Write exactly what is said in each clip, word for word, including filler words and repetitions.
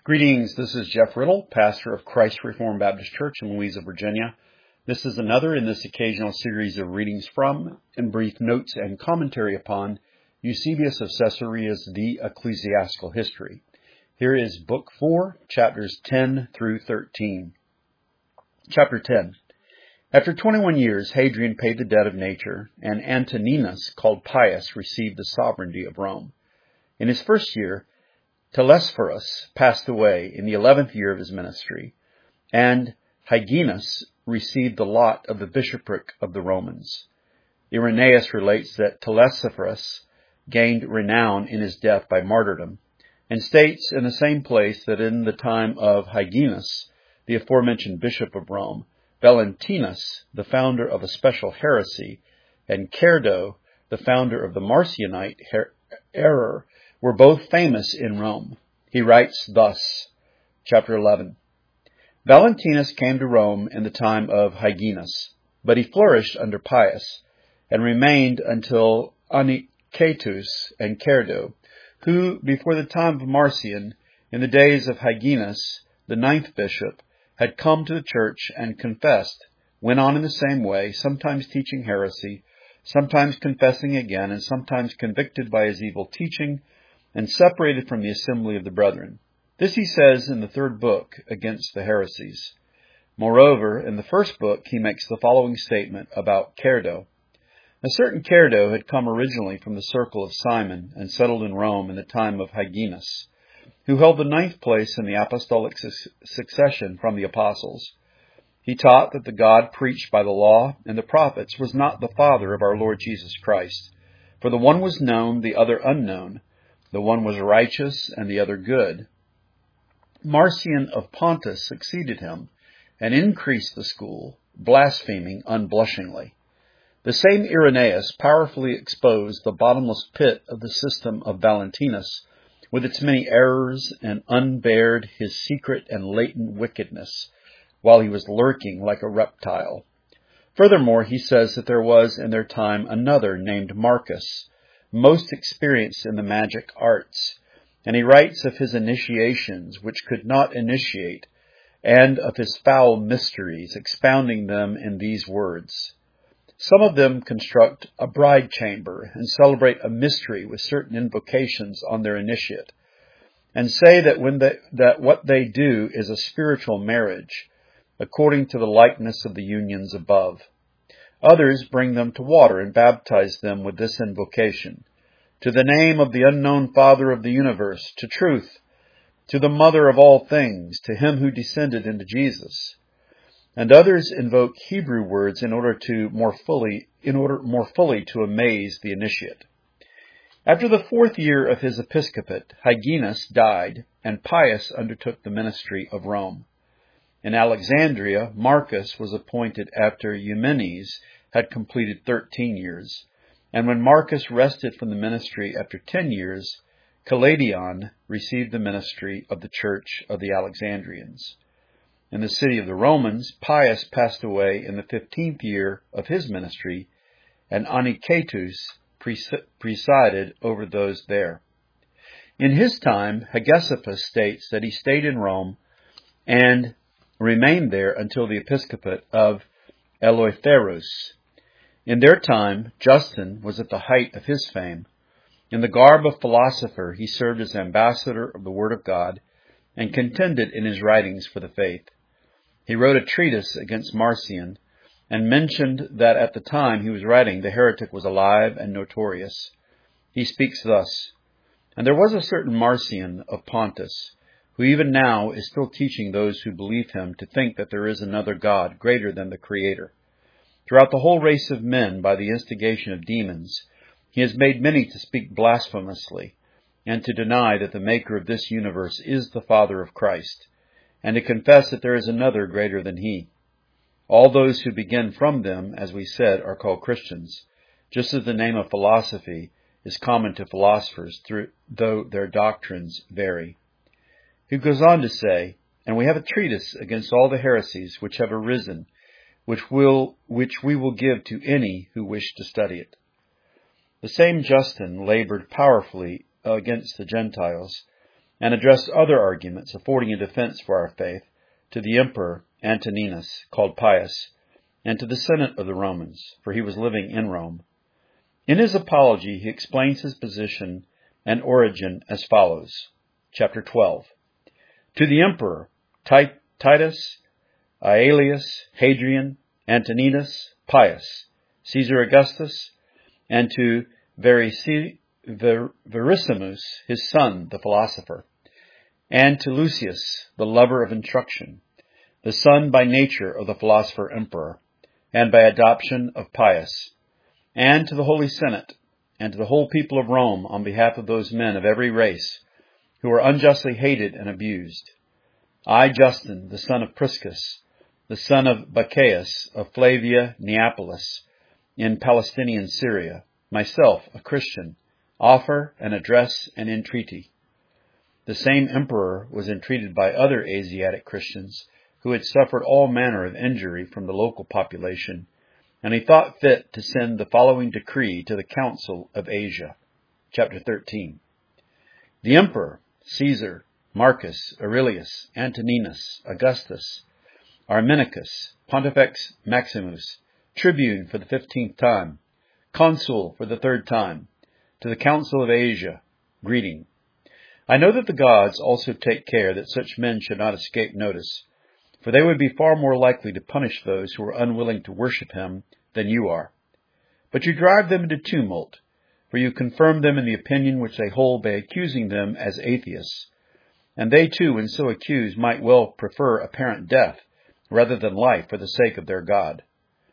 Greetings, this is Jeff Riddle, pastor of Christ Reformed Baptist Church in Louisa, Virginia. This is another in this occasional series of readings from and brief notes and commentary upon Eusebius of Caesarea's The Ecclesiastical History. Here is Book four, chapters ten through thirteen. Chapter ten. After twenty-one years, Hadrian paid the debt of nature, and Antoninus, called Pius, received the sovereignty of Rome. In his first year, Telesphorus passed away in the eleventh year of his ministry, and Hyginus received the lot of the bishopric of the Romans. Irenaeus relates that Telesphorus gained renown in his death by martyrdom, and states in the same place that in the time of Hyginus, the aforementioned bishop of Rome, Valentinus, the founder of a special heresy, and Cerdo, the founder of the Marcionite her- error, were both famous in Rome. He writes thus, chapter eleven. Valentinus came to Rome in the time of Hyginus, but he flourished under Pius, and remained until Anicetus and Cerdo, who, before the time of Marcion, in the days of Hyginus, the ninth bishop, had come to the church and confessed, went on in the same way, sometimes teaching heresy, sometimes confessing again, and sometimes convicted by his evil teaching, and separated from the assembly of the brethren. This he says in the third book against the heresies. Moreover, in the first book he makes the following statement about Cerdo. A certain Cerdo had come originally from the circle of Simon and settled in Rome in the time of Hyginus, who held the ninth place in the apostolic su- succession from the apostles. He taught that the God preached by the law and the prophets was not the Father of our Lord Jesus Christ, for the one was known, the other unknown. The one was righteous and the other good. Marcion of Pontus succeeded him and increased the school, blaspheming unblushingly. The same Irenaeus powerfully exposed the bottomless pit of the system of Valentinus with its many errors and unbared his secret and latent wickedness while he was lurking like a reptile. Furthermore, he says that there was in their time another named Marcus, most experienced in the magic arts, and he writes of his initiations which could not initiate, and of his foul mysteries, expounding them in these words. Some of them construct a bride chamber and celebrate a mystery with certain invocations on their initiate, and say that when they, that what they do is a spiritual marriage, according to the likeness of the unions above. Others bring them to water and baptize them with this invocation: to the name of the unknown Father of the universe, to truth, to the Mother of all things, to him who descended into Jesus. And others invoke Hebrew words in order to more fully, in order more fully to amaze the initiate. After the fourth year of his episcopate, Hyginus died, and Pius undertook the ministry of Rome. In Alexandria, Marcus was appointed after Eumenes had completed thirteen years. And when Marcus rested from the ministry after ten years, Caladion received the ministry of the church of the Alexandrians. In the city of the Romans, Pius passed away in the fifteenth year of his ministry, and Anicetus presided over those there. In his time, Hegesippus states that he stayed in Rome and remained there until the episcopate of Eleutherus. In their time, Justin was at the height of his fame. In the garb of philosopher, he served as ambassador of the Word of God and contended in his writings for the faith. He wrote a treatise against Marcion and mentioned that at the time he was writing, the heretic was alive and notorious. He speaks thus: And there was a certain Marcion of Pontus, who even now is still teaching those who believe him to think that there is another God greater than the Creator. Throughout the whole race of men, by the instigation of demons, he has made many to speak blasphemously, and to deny that the Maker of this universe is the Father of Christ, and to confess that there is another greater than he. All those who begin from them, as we said, are called Christians, just as the name of philosophy is common to philosophers, through, though their doctrines vary. He goes on to say, And we have a treatise against all the heresies which have arisen, which will which we will give to any who wish to study it. The same Justin labored powerfully against the Gentiles, and addressed other arguments affording a defense for our faith to the Emperor Antoninus, called Pius, and to the Senate of the Romans, for he was living in Rome. In his apology, he explains his position and origin as follows. Chapter twelve. To the Emperor Titus, Aelius, Hadrian, Antoninus, Pius, Caesar Augustus, and to Verissimus, his son, the philosopher, and to Lucius, the lover of instruction, the son by nature of the philosopher emperor, and by adoption of Pius, and to the Holy Senate, and to the whole people of Rome on behalf of those men of every race who are unjustly hated and abused. I, Justin, the son of Priscus, the son of Bacchaeus of Flavia Neapolis, in Palestinian Syria, myself, a Christian, offer and address an entreaty. The same emperor was entreated by other Asiatic Christians who had suffered all manner of injury from the local population, and he thought fit to send the following decree to the Council of Asia. Chapter thirteen. The emperor, Caesar, Marcus, Aurelius, Antoninus, Augustus, Arminius, Pontifex Maximus, tribune for the fifteenth time, consul for the third time, to the Council of Asia, greeting. I know that the gods also take care that such men should not escape notice, for they would be far more likely to punish those who are unwilling to worship him than you are. But you drive them into tumult, for you confirm them in the opinion which they hold by accusing them as atheists. And they too, when so accused, might well prefer apparent death rather than life for the sake of their God.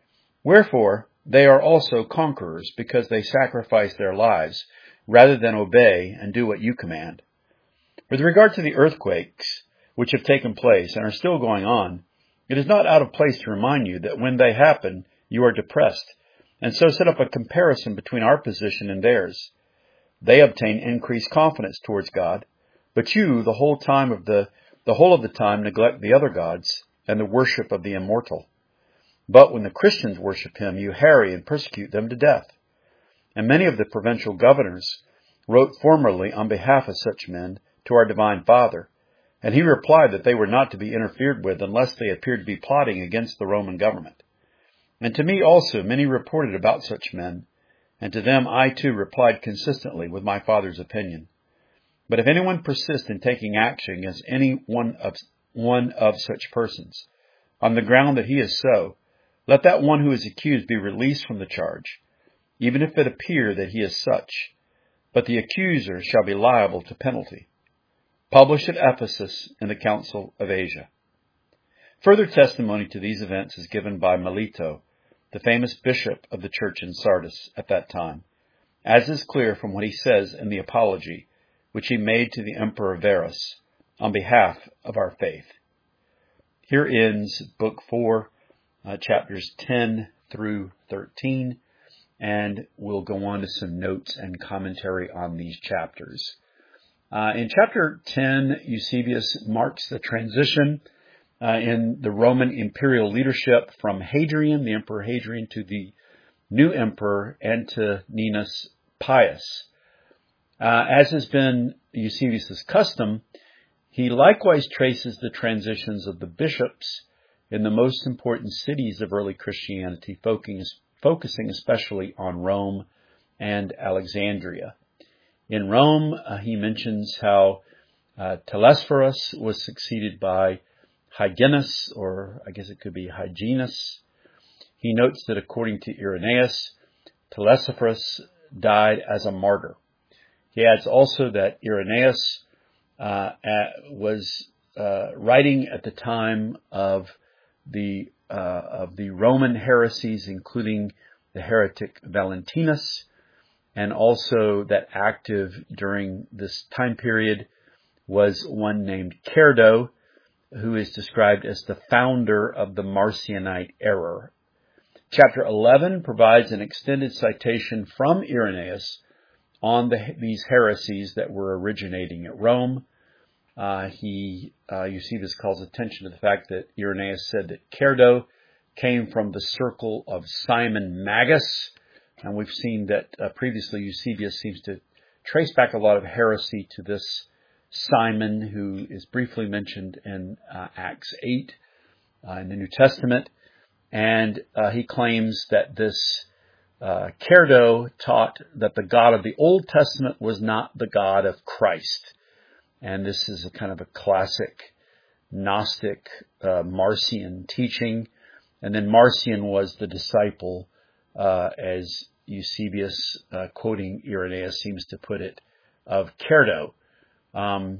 Wherefore, they are also conquerors, because they sacrifice their lives rather than obey and do what you command. With regard to the earthquakes which have taken place and are still going on, it is not out of place to remind you that when they happen, you are depressed, and so set up a comparison between our position and theirs. They obtain increased confidence towards God, but you, the whole time of the the whole of the time, neglect the other gods and the worship of the immortal. But when the Christians worship him, you harry and persecute them to death. And many of the provincial governors wrote formerly on behalf of such men to our divine Father, and he replied that they were not to be interfered with unless they appeared to be plotting against the Roman government. And to me also many reported about such men, and to them I too replied consistently with my Father's opinion. But if anyone persists in taking action against any one of, one of such persons, on the ground that he is so, let that one who is accused be released from the charge, even if it appear that he is such, but the accuser shall be liable to penalty. Published at Ephesus in the Council of Asia. Further testimony to these events is given by Melito, the famous bishop of the church in Sardis at that time, as is clear from what he says in the apology which he made to the Emperor Verus on behalf of our faith. Here ends Book four, uh, chapters ten through thirteen, and we'll go on to some notes and commentary on these chapters. Uh, in chapter ten, Eusebius marks the transition uh, in the Roman imperial leadership from Hadrian, the Emperor Hadrian, to the new Emperor Antoninus Pius. Uh, as has been Eusebius' custom, he likewise traces the transitions of the bishops in the most important cities of early Christianity, focusing especially on Rome and Alexandria. In Rome, uh, he mentions how uh, Telesphorus was succeeded by Hyginus, or I guess it could be Hyginus. He notes that according to Irenaeus, Telesphorus died as a martyr. He adds also that Irenaeus uh, at, was uh, writing at the time of the uh, of the Roman heresies, including the heretic Valentinus, and also that active during this time period was one named Cerdo, who is described as the founder of the Marcionite error. Chapter eleven provides an extended citation from Irenaeus on the, these heresies that were originating at Rome. Uh, he, uh, Eusebius calls attention to the fact that Irenaeus said that Cerdo came from the circle of Simon Magus. And we've seen that uh, previously Eusebius seems to trace back a lot of heresy to this Simon, who is briefly mentioned in uh, Acts eight uh, in the New Testament. And uh, he claims that this uh, Cerdo taught that the God of the Old Testament was not the God of Christ. And this is a kind of a classic Gnostic uh, Marcion teaching. And then Marcion was the disciple, uh, as Eusebius, uh, quoting Irenaeus, seems to put it, of Cerdo. Um,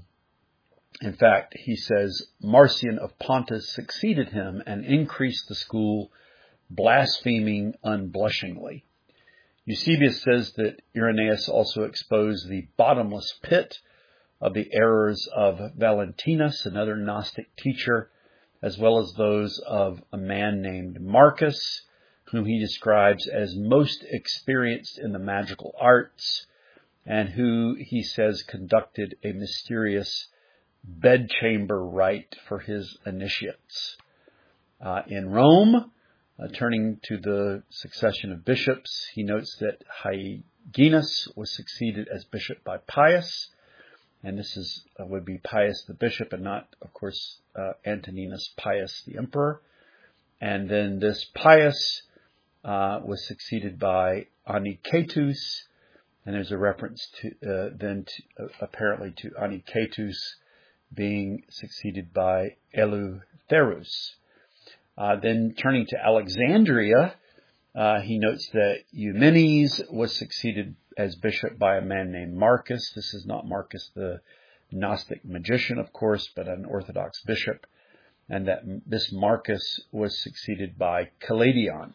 in fact, he says, Marcion of Pontus succeeded him and increased the school, blaspheming unblushingly. Eusebius says that Irenaeus also exposed the bottomless pit of the errors of Valentinus, another Gnostic teacher, as well as those of a man named Marcus, whom he describes as most experienced in the magical arts, and who, he says, conducted a mysterious bedchamber rite for his initiates. Uh, in Rome, uh, turning to the succession of bishops, he notes that Hyginus was succeeded as bishop by Pius, and this is uh, would be Pius the bishop and not, of course, uh, Antoninus Pius the emperor. And then this Pius uh, was succeeded by Anicetus, and there's a reference to uh, then to, uh, apparently to Anicetus being succeeded by Eleutherus. Uh, then turning to Alexandria, uh, he notes that Eumenes was succeeded as bishop by a man named Marcus. This is not Marcus the Gnostic magician, of course, but an Orthodox bishop. And that this Marcus was succeeded by Caladion.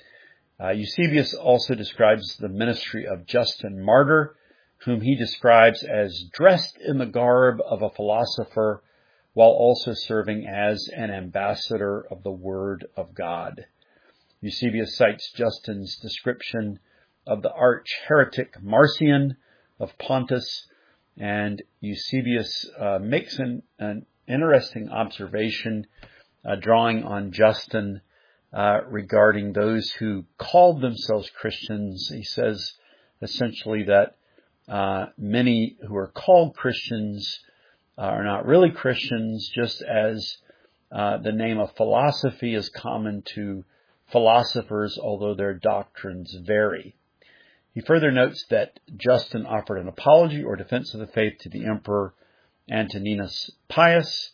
Uh, Eusebius also describes the ministry of Justin Martyr, whom he describes as dressed in the garb of a philosopher, while also serving as an ambassador of the Word of God. Eusebius cites Justin's description of the arch-heretic Marcion of Pontus, and Eusebius uh, makes an, an interesting observation, uh, drawing on Justin uh, regarding those who called themselves Christians. He says essentially that uh, many who are called Christians are not really Christians, just as uh, the name of philosophy is common to philosophers, although their doctrines vary. He further notes that Justin offered an apology or defense of the faith to the emperor Antoninus Pius,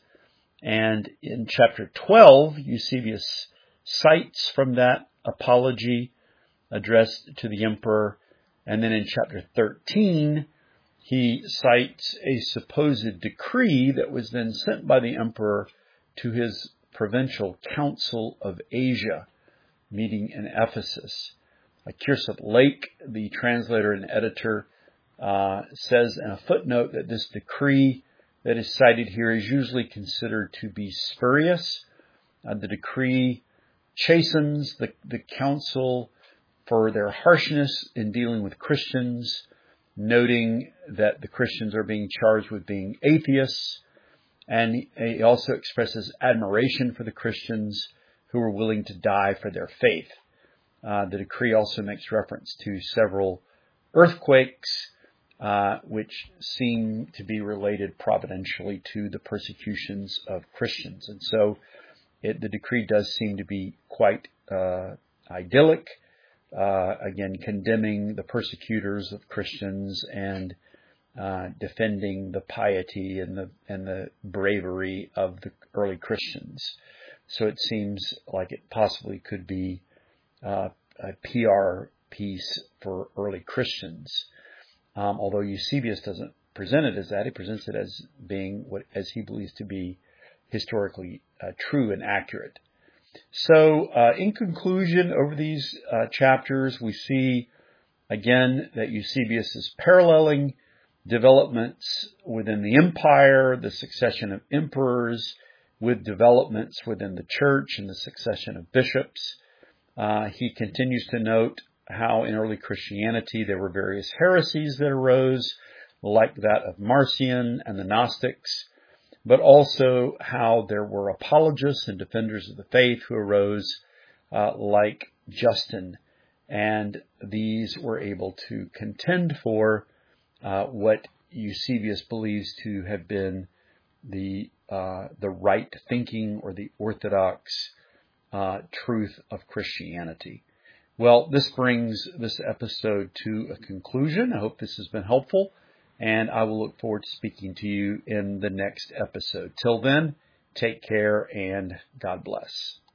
and in chapter twelve, Eusebius cites from that apology addressed to the emperor, and then in chapter thirteen, he cites a supposed decree that was then sent by the emperor to his provincial council of Asia, meeting in Ephesus. Kiersep Lake, the translator and editor, uh, says in a footnote that this decree that is cited here is usually considered to be spurious. Uh, the decree chastens the, the council for their harshness in dealing with Christians, noting that the Christians are being charged with being atheists. And he also expresses admiration for the Christians who are willing to die for their faith. Uh, the decree also makes reference to several earthquakes, uh, which seem to be related providentially to the persecutions of Christians. And so it, the decree does seem to be quite uh, idyllic, uh, again, condemning the persecutors of Christians and uh, defending the piety and the and the bravery of the early Christians. So it seems like it possibly could be Uh, a P R piece for early Christians. Um, although Eusebius doesn't present it as that, he presents it as being what, as he believes to be historically uh, true and accurate. So, uh, in conclusion, over these uh, chapters, we see again that Eusebius is paralleling developments within the empire, the succession of emperors, with developments within the church and the succession of bishops. Uh, he continues to note how in early Christianity there were various heresies that arose, like that of Marcion and the Gnostics, but also how there were apologists and defenders of the faith who arose, uh, like Justin, and these were able to contend for uh, what Eusebius believes to have been the uh, the right thinking or the orthodox uh, truth of Christianity. Well, this brings this episode to a conclusion. I hope this has been helpful, and I will look forward to speaking to you in the next episode. Till then, take care and God bless.